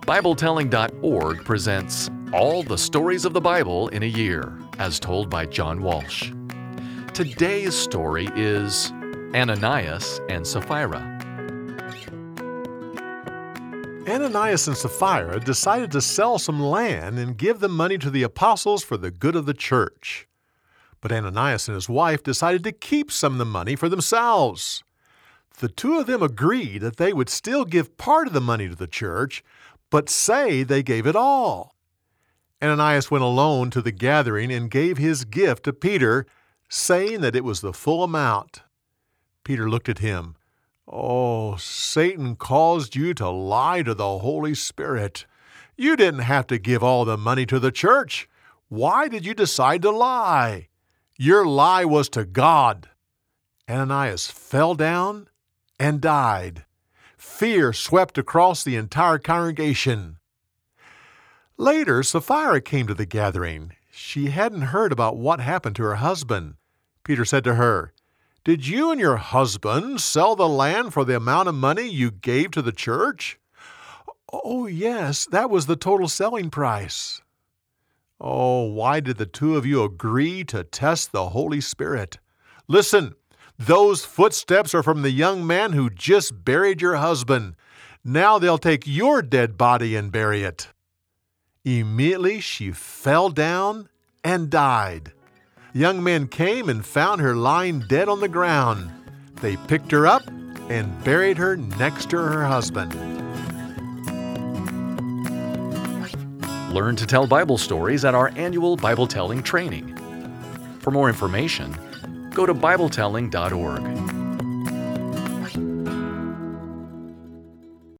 BibleTelling.org presents All the Stories of the Bible in a Year, as told by John Walsh. Today's story is Ananias and Sapphira. Ananias and Sapphira decided to sell some land and give the money to the apostles for the good of the church. But Ananias and his wife decided to keep some of the money for themselves. The two of them agreed that they would still give part of the money to the church, but say they gave it all. Ananias went alone to the gathering and gave his gift to Peter, saying that it was the full amount. Peter looked at him. "Oh, Satan caused you to lie to the Holy Spirit. You didn't have to give all the money to the church. Why did you decide to lie? Your lie was to God." Ananias fell down and died. Fear swept across the entire congregation. Later, Sapphira came to the gathering. She hadn't heard about what happened to her husband. Peter said to her, "Did you and your husband sell the land for the amount of money you gave to the church?" "Oh, yes, that was the total selling price." "Oh, why did the two of you agree to test the Holy Spirit? Listen, those footsteps are from the young man who just buried your husband. Now they'll take your dead body and bury it." Immediately she fell down and died. The young men came and found her lying dead on the ground. They picked her up and buried her next to her husband. Learn to tell Bible stories at our annual Bible Telling training. For more information, go to BibleTelling.org.